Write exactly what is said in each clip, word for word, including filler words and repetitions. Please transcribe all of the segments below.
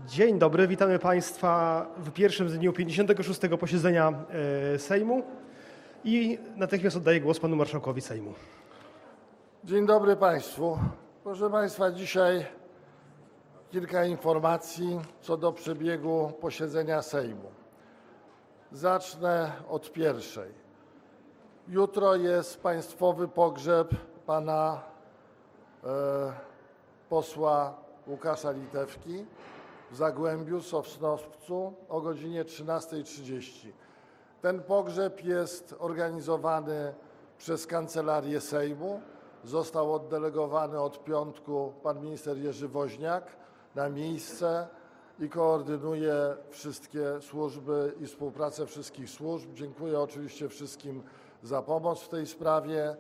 Dzień dobry, witamy Państwa w pierwszym z dniu pięćdziesiątego szóstego posiedzenia Sejmu i natychmiast oddaję głos Panu Marszałkowi Sejmu. Dzień dobry Państwu. Proszę Państwa, dzisiaj kilka informacji co do przebiegu posiedzenia Sejmu. Zacznę od pierwszej. Jutro jest państwowy pogrzeb pana e, posła Łukasza Litewki w Zagłębiu, Sosnowcu o godzinie trzynastej trzydzieści. Ten pogrzeb jest organizowany przez Kancelarię Sejmu. Został oddelegowany od piątku pan minister Jerzy Woźniak na miejsce i koordynuje wszystkie służby i współpracę wszystkich służb. Dziękuję oczywiście wszystkim za pomoc w tej sprawie.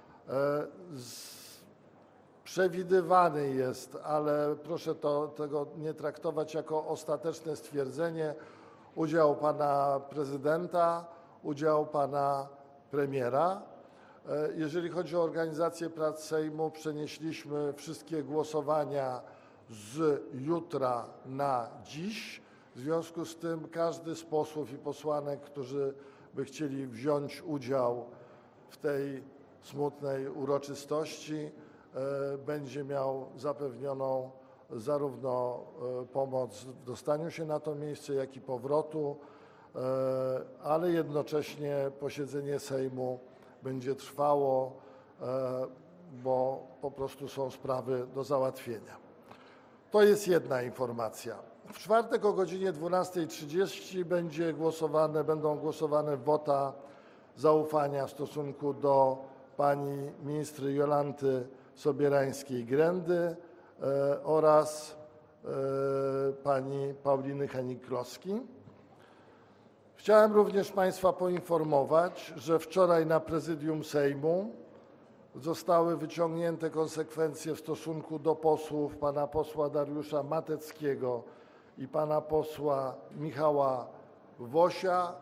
Przewidywany jest, ale proszę to, tego nie traktować jako ostateczne stwierdzenie, udział pana prezydenta, udział pana premiera. Jeżeli chodzi o organizację prac Sejmu, przenieśliśmy wszystkie głosowania z jutra na dziś. W związku z tym każdy z posłów i posłanek, którzy by chcieli wziąć udział w tej smutnej uroczystości, będzie miał zapewnioną zarówno pomoc w dostaniu się na to miejsce, jak i powrotu, ale jednocześnie posiedzenie Sejmu będzie trwało, bo po prostu są sprawy do załatwienia. To jest jedna informacja. W czwartek o godzinie dwunastej trzydzieści będzie głosowane, będą głosowane wota zaufania w stosunku do pani ministry Jolanty Sobierańskiej-Grendy oraz pani Pauliny Hennig-Kloski. Chciałem również Państwa poinformować, że wczoraj na prezydium Sejmu zostały wyciągnięte konsekwencje w stosunku do posłów pana posła Dariusza Mateckiego i pana posła Michała Wosia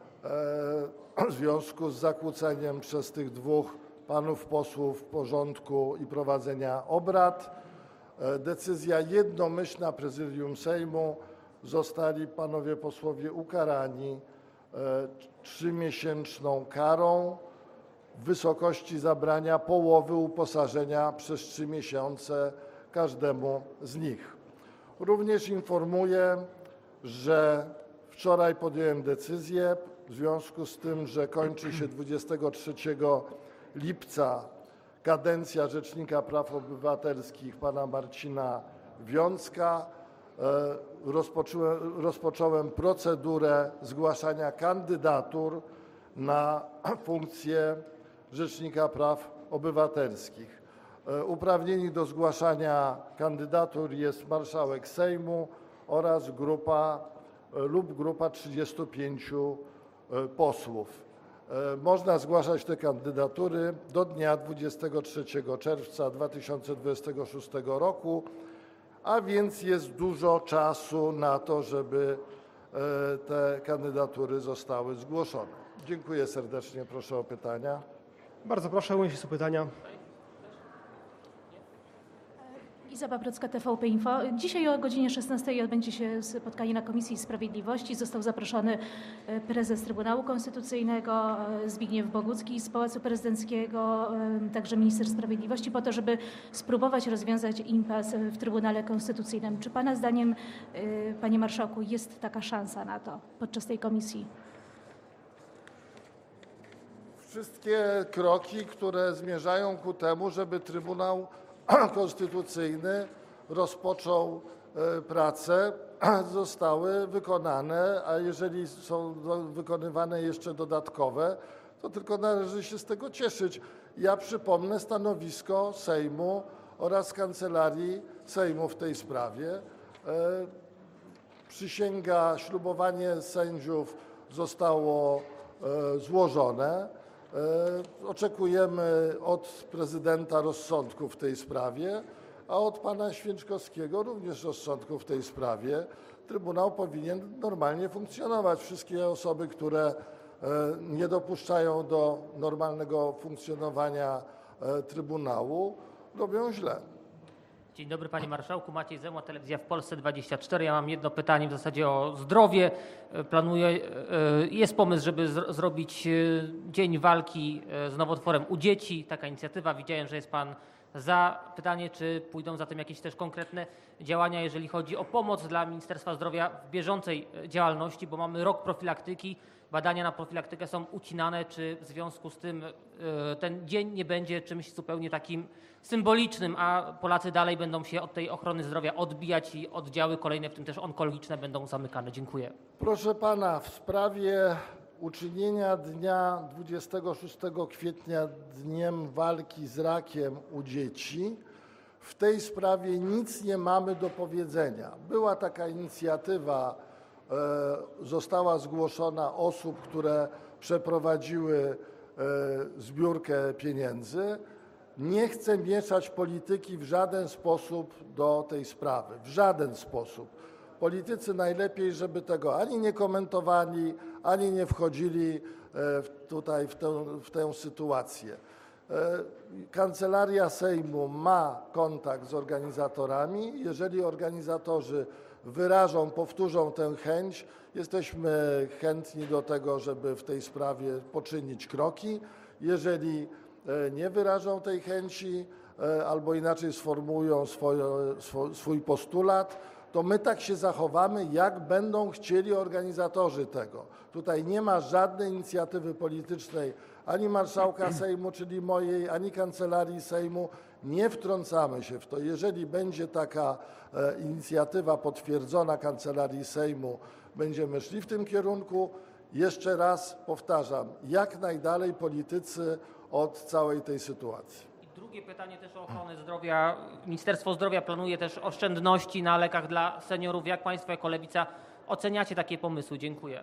w związku z zakłóceniem przez tych dwóch panów posłów porządku i prowadzenia obrad. Decyzja jednomyślna prezydium Sejmu. Zostali panowie posłowie ukarani trzymiesięczną karą w wysokości zabrania połowy uposażenia przez trzy miesiące każdemu z nich. Również informuję, że wczoraj podjąłem decyzję w związku z tym, że kończy się dwudziestego trzeciego lipca kadencja Rzecznika Praw Obywatelskich pana Marcina Wiącka. Rozpocząłem, rozpocząłem procedurę zgłaszania kandydatur na funkcję Rzecznika Praw Obywatelskich. Uprawnieni do zgłaszania kandydatur jest marszałek Sejmu oraz grupa lub grupa trzydziestu pięciu posłów. Można zgłaszać te kandydatury do dnia dwudziestego trzeciego czerwca dwa tysiące dwudziestego szóstego roku, a więc jest dużo czasu na to, żeby te kandydatury zostały zgłoszone. Dziękuję serdecznie. Proszę o pytania. Bardzo proszę, unieść się pytania. Iza Babrocka, T V P Info. Dzisiaj o godzinie szesnastej odbędzie się spotkanie na Komisji Sprawiedliwości. Został zaproszony prezes Trybunału Konstytucyjnego Zbigniew Bogucki z Pałacu Prezydenckiego, także minister sprawiedliwości, po to, żeby spróbować rozwiązać impas w Trybunale Konstytucyjnym. Czy Pana zdaniem, Panie Marszałku, jest taka szansa na to podczas tej komisji? Wszystkie kroki, które zmierzają ku temu, żeby Trybunał Konstytucyjny rozpoczął pracę, zostały wykonane, a jeżeli są wykonywane jeszcze dodatkowe, to tylko należy się z tego cieszyć. Ja przypomnę stanowisko Sejmu oraz Kancelarii Sejmu w tej sprawie. Przysięga, ślubowanie sędziów zostało złożone. Oczekujemy od prezydenta rozsądku w tej sprawie, a od pana Święczkowskiego również rozsądku w tej sprawie. Trybunał powinien normalnie funkcjonować. Wszystkie osoby, które nie dopuszczają do normalnego funkcjonowania Trybunału, robią źle. Dzień dobry panie marszałku, Maciej Zemła, Telewizja w Polsce dwadzieścia cztery. Ja mam jedno pytanie w zasadzie o zdrowie. Planuję, jest pomysł, żeby zro- zrobić dzień walki z nowotworem u dzieci. Taka inicjatywa, widziałem, że jest pan za. Pytanie, czy pójdą za tym jakieś też konkretne działania, jeżeli chodzi o pomoc dla Ministerstwa Zdrowia w bieżącej działalności, bo mamy rok profilaktyki. Badania na profilaktykę są ucinane. Czy w związku z tym ten dzień nie będzie czymś zupełnie takim symbolicznym, a Polacy dalej będą się od tej ochrony zdrowia odbijać i oddziały kolejne, w tym też onkologiczne, będą zamykane? Dziękuję. Proszę pana, w sprawie uczynienia dnia dwudziestego szóstego kwietnia dniem walki z rakiem u dzieci, w tej sprawie nic nie mamy do powiedzenia. Była taka inicjatywa, e, została zgłoszona osób, które przeprowadziły e, zbiórkę pieniędzy. Nie chcę mieszać polityki w żaden sposób do tej sprawy, w żaden sposób. Politycy najlepiej, żeby tego ani nie komentowali, ani nie wchodzili tutaj w tę, w tę sytuację. Kancelaria Sejmu ma kontakt z organizatorami. Jeżeli organizatorzy wyrażą, powtórzą tę chęć, jesteśmy chętni do tego, żeby w tej sprawie poczynić kroki. Jeżeli nie wyrażą tej chęci albo inaczej sformułują swoje, swój postulat, to my tak się zachowamy, jak będą chcieli organizatorzy tego. Tutaj nie ma żadnej inicjatywy politycznej ani marszałka Sejmu, czyli mojej, ani kancelarii Sejmu. Nie wtrącamy się w to. Jeżeli będzie taka inicjatywa potwierdzona kancelarii Sejmu, będziemy szli w tym kierunku. Jeszcze raz powtarzam, jak najdalej politycy od całej tej sytuacji. I drugie pytanie też o ochronę zdrowia. Ministerstwo Zdrowia planuje też oszczędności na lekach dla seniorów. Jak państwo jako Lewica oceniacie takie pomysły? Dziękuję.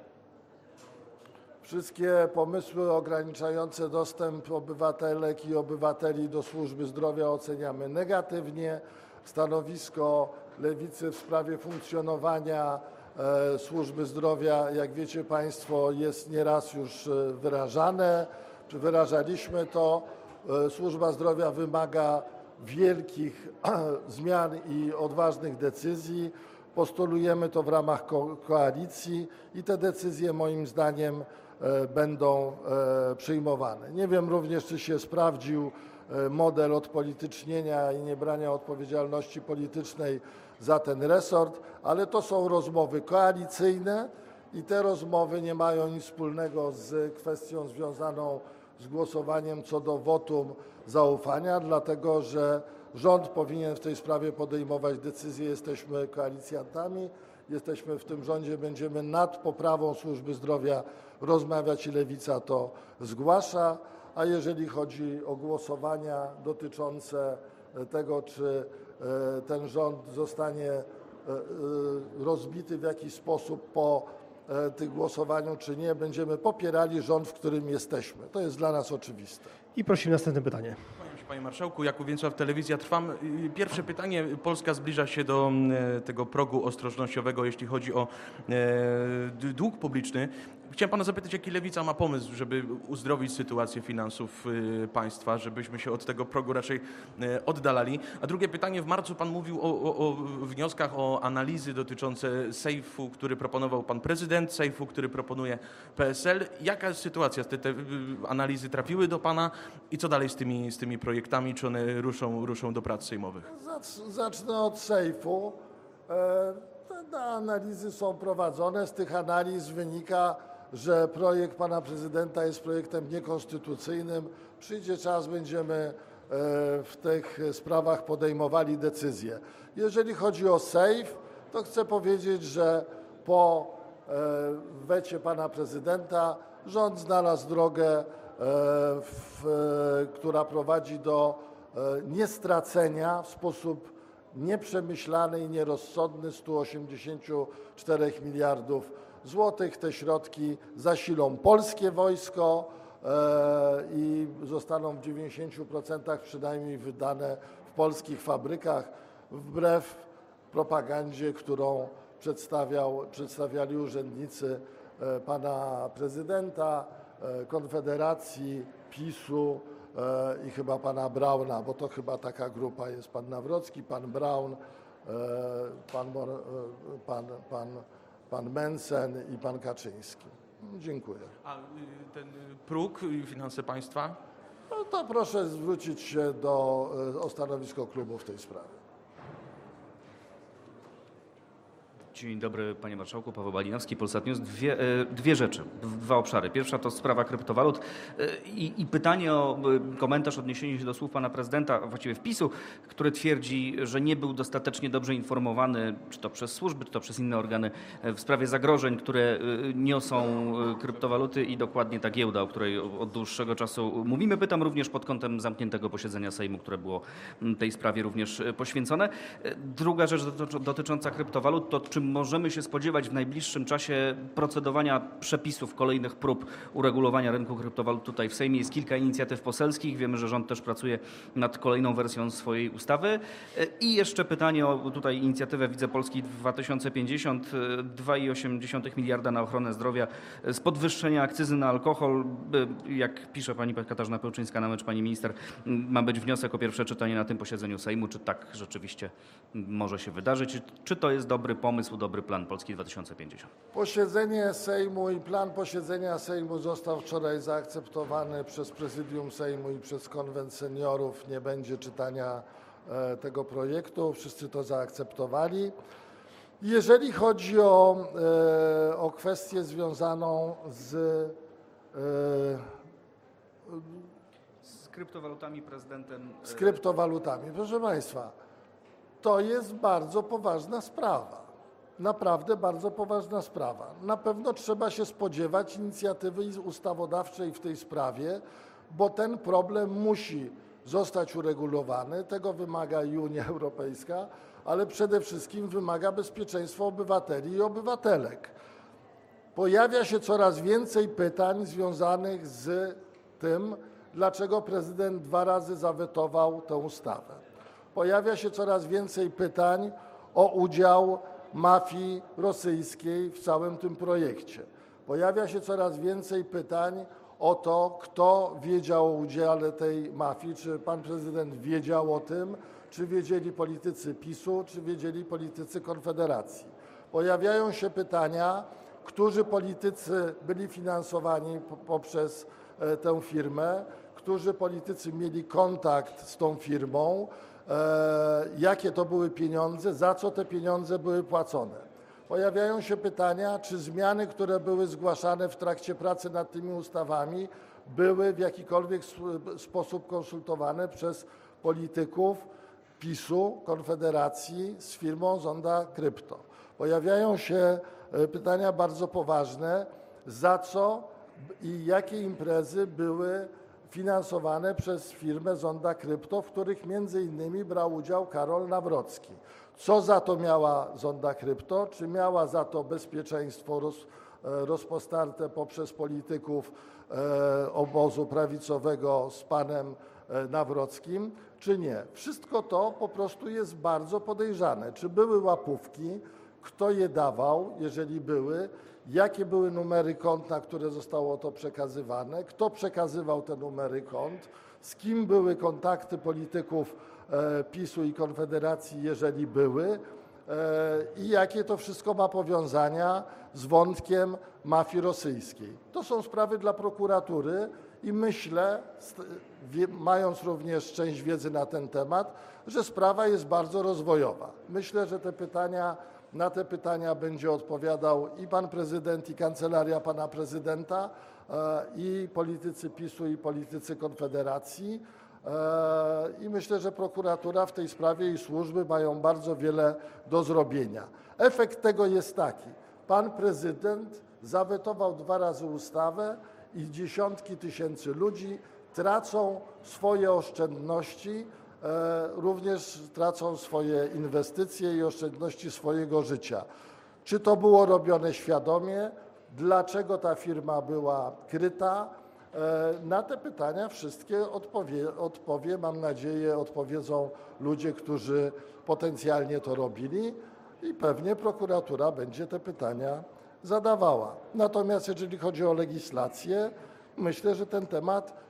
Wszystkie pomysły ograniczające dostęp obywatelek i obywateli do służby zdrowia oceniamy negatywnie. Stanowisko Lewicy w sprawie funkcjonowania e, służby zdrowia, jak wiecie państwo, jest nieraz już wyrażane. Czy wyrażaliśmy to. E, służba zdrowia wymaga wielkich zmian i odważnych decyzji. Postulujemy to w ramach ko- koalicji i te decyzje moim zdaniem będą przyjmowane. Nie wiem również, czy się sprawdził model odpolitycznienia i niebrania odpowiedzialności politycznej za ten resort, ale to są rozmowy koalicyjne i te rozmowy nie mają nic wspólnego z kwestią związaną z głosowaniem co do wotum zaufania, dlatego że rząd powinien w tej sprawie podejmować decyzje. Jesteśmy koalicjantami, jesteśmy w tym rządzie, będziemy nad poprawą służby zdrowia rozmawiać i Lewica to zgłasza. A jeżeli chodzi o głosowania dotyczące tego, czy ten rząd zostanie rozbity w jakiś sposób po tym głosowaniu, czy nie, będziemy popierali rząd, w którym jesteśmy. To jest dla nas oczywiste. I prosimy następne pytanie. Panie marszałku, Jakub Więcław, Telewizja Trwam. Pierwsze pytanie. Polska zbliża się do tego progu ostrożnościowego, jeśli chodzi o dług publiczny. Chciałem pana zapytać, jaki Lewica ma pomysł, żeby uzdrowić sytuację finansów państwa, żebyśmy się od tego progu raczej oddalali. A drugie pytanie. W marcu pan mówił o, o, o wnioskach o analizy dotyczące sejfu, który proponował pan prezydent, sejfu, który proponuje P S L. Jaka jest sytuacja? Te, te analizy trafiły do pana i co dalej z tymi, z tymi projektami? Czy one ruszą, ruszą do prac sejmowych? Zacznę od sejfu. Te analizy są prowadzone. Z tych analiz wynika, że projekt pana prezydenta jest projektem niekonstytucyjnym. Przyjdzie czas, będziemy w tych sprawach podejmowali decyzje. Jeżeli chodzi o sejf, to chcę powiedzieć, że po wecie pana prezydenta rząd znalazł drogę, w, która prowadzi do niestracenia w sposób nieprzemyślany i nierozsądny stu osiemdziesięciu czterech miliardów złotych. Te środki zasilą polskie wojsko i zostaną w dziewięćdziesięciu procentach przynajmniej wydane w polskich fabrykach, wbrew propagandzie, którą przedstawiał, przedstawiali urzędnicy pana prezydenta, Konfederacji, PiSu i chyba pana Brauna, bo to chyba taka grupa jest, pan Nawrocki, pan Braun, pan, pan, pan, pan Mencen i pan Kaczyński. Dziękuję. A ten próg, finanse państwa? No to proszę zwrócić się do, o stanowisko klubu w tej sprawie. Dzień dobry, panie marszałku. Paweł Balinowski, Polsat News. Dwie, dwie rzeczy, dwa obszary. Pierwsza to sprawa kryptowalut i, i pytanie o komentarz, odniesienie się do słów pana prezydenta, właściwie wpisu, który twierdzi, że nie był dostatecznie dobrze informowany, czy to przez służby, czy to przez inne organy, w sprawie zagrożeń, które niosą kryptowaluty i dokładnie ta giełda, o której od dłuższego czasu mówimy. Pytam również pod kątem zamkniętego posiedzenia Sejmu, które było tej sprawie również poświęcone. Druga rzecz dotycząca kryptowalut to czy możemy się spodziewać w najbliższym czasie procedowania przepisów, kolejnych prób uregulowania rynku kryptowalut tutaj w Sejmie? Jest kilka inicjatyw poselskich. Wiemy, że rząd też pracuje nad kolejną wersją swojej ustawy. I jeszcze pytanie o tutaj inicjatywę Widzę Polski dwa tysiące pięćdziesiąt. dwa i osiem miliarda na ochronę zdrowia z podwyższenia akcyzy na alkohol. Jak pisze pani Katarzyna Pełczyńska, czy pani minister, ma być wniosek o pierwsze czytanie na tym posiedzeniu Sejmu. Czy tak rzeczywiście może się wydarzyć? Czy to jest dobry pomysł, dobry plan Polski dwa tysiące pięćdziesiąt? Posiedzenie Sejmu i plan posiedzenia Sejmu został wczoraj zaakceptowany przez Prezydium Sejmu i przez Konwent Seniorów. Nie będzie czytania e, tego projektu. Wszyscy to zaakceptowali. Jeżeli chodzi o, e, o kwestię związaną z, e, Z kryptowalutami prezydentem. z kryptowalutami, proszę państwa, to jest bardzo poważna sprawa. Naprawdę bardzo poważna sprawa. Na pewno trzeba się spodziewać inicjatywy ustawodawczej w tej sprawie, bo ten problem musi zostać uregulowany. Tego wymaga i Unia Europejska, ale przede wszystkim wymaga bezpieczeństwa obywateli i obywatelek. Pojawia się coraz więcej pytań związanych z tym, dlaczego prezydent dwa razy zawetował tę ustawę. Pojawia się coraz więcej pytań o udział mafii rosyjskiej w całym tym projekcie. Pojawia się coraz więcej pytań o to, kto wiedział o udziale tej mafii, czy pan prezydent wiedział o tym, czy wiedzieli politycy PiSu, czy wiedzieli politycy Konfederacji. Pojawiają się pytania, którzy politycy byli finansowani poprzez tę firmę, którzy politycy mieli kontakt z tą firmą, E, jakie to były pieniądze, za co te pieniądze były płacone. Pojawiają się pytania, czy zmiany, które były zgłaszane w trakcie pracy nad tymi ustawami, były w jakikolwiek sposób konsultowane przez polityków PiSu, Konfederacji z firmą Zonda Krypto. Pojawiają się pytania bardzo poważne, za co i jakie imprezy były finansowane przez firmę Zonda Krypto, w których między innymi brał udział Karol Nawrocki. Co za to miała Zonda Krypto? Czy miała za to bezpieczeństwo roz, rozpostarte poprzez polityków e, obozu prawicowego z panem e, Nawrockim, czy nie? Wszystko to po prostu jest bardzo podejrzane. Czy były łapówki? Kto je dawał, jeżeli były? Jakie były numery kont, na które zostało to przekazywane, kto przekazywał te numery kont, z kim były kontakty polityków e, PiSu i Konfederacji, jeżeli były, e, i jakie to wszystko ma powiązania z wątkiem mafii rosyjskiej. To są sprawy dla prokuratury i myślę, wie, mając również część wiedzy na ten temat, że sprawa jest bardzo rozwojowa. Myślę, że te pytania Na te pytania będzie odpowiadał i pan prezydent, i kancelaria pana prezydenta, i politycy PiSu, i politycy Konfederacji. I myślę, że prokuratura w tej sprawie i służby mają bardzo wiele do zrobienia. Efekt tego jest taki. Pan prezydent zawetował dwa razy ustawę i dziesiątki tysięcy ludzi tracą swoje oszczędności, również tracą swoje inwestycje i oszczędności swojego życia. Czy to było robione świadomie? Dlaczego ta firma była kryta? Na te pytania wszystkie odpowie, odpowie, mam nadzieję, odpowiedzą ludzie, którzy potencjalnie to robili i pewnie prokuratura będzie te pytania zadawała. Natomiast jeżeli chodzi o legislację, myślę, że ten temat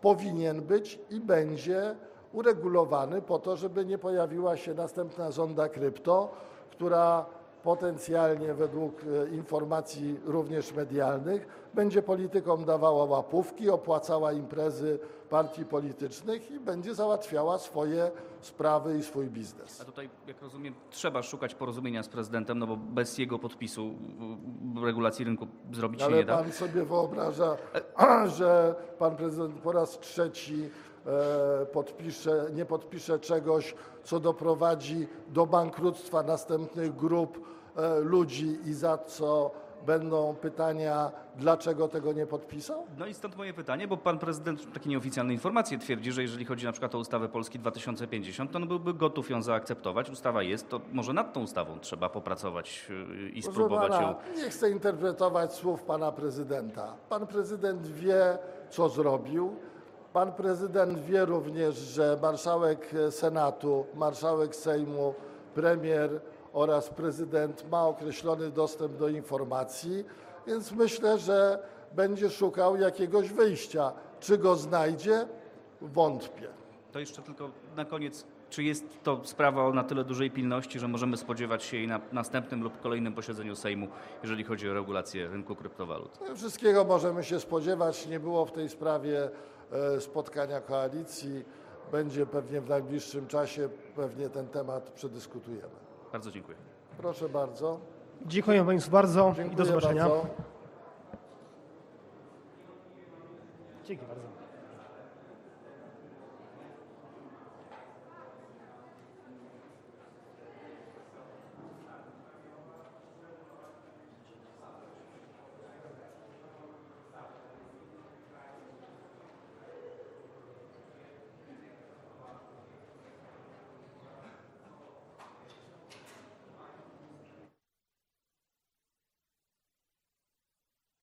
powinien być i będzie uregulowany po to, żeby nie pojawiła się następna zonda krypto, która potencjalnie według e, informacji również medialnych będzie politykom dawała łapówki, opłacała imprezy partii politycznych i będzie załatwiała swoje sprawy i swój biznes. A tutaj, jak rozumiem, trzeba szukać porozumienia z prezydentem, no bo bez jego podpisu y, regulacji rynku zrobić się Ale nie da. pan sobie wyobraża, że pan prezydent po raz trzeci e, podpisze, nie podpisze czegoś, co doprowadzi do bankructwa następnych grup e, ludzi i za co będą pytania, dlaczego tego nie podpisał? No i stąd moje pytanie, bo pan prezydent w takiej nieoficjalnej informacji twierdzi, że jeżeli chodzi na przykład o ustawę Polski dwa tysiące pięćdziesiąt, to on byłby gotów ją zaakceptować. Ustawa jest, to może nad tą ustawą trzeba popracować yy, i Proszę spróbować pana, ją. nie chcę interpretować słów pana prezydenta. Pan prezydent wie, co zrobił. Pan prezydent wie również, że marszałek Senatu, marszałek Sejmu, premier oraz prezydent ma określony dostęp do informacji, więc myślę, że będzie szukał jakiegoś wyjścia. Czy go znajdzie? Wątpię. To jeszcze tylko na koniec, czy jest to sprawa o na tyle dużej pilności, że możemy spodziewać się jej na następnym lub kolejnym posiedzeniu Sejmu, jeżeli chodzi o regulację rynku kryptowalut? Wszystkiego możemy się spodziewać. Nie było w tej sprawie e, spotkania koalicji. Będzie pewnie w najbliższym czasie, pewnie ten temat przedyskutujemy. Bardzo dziękuję. Proszę bardzo. Dziękuję Państwu bardzo i do Dziękuję zobaczenia. bardzo. Dzięki bardzo.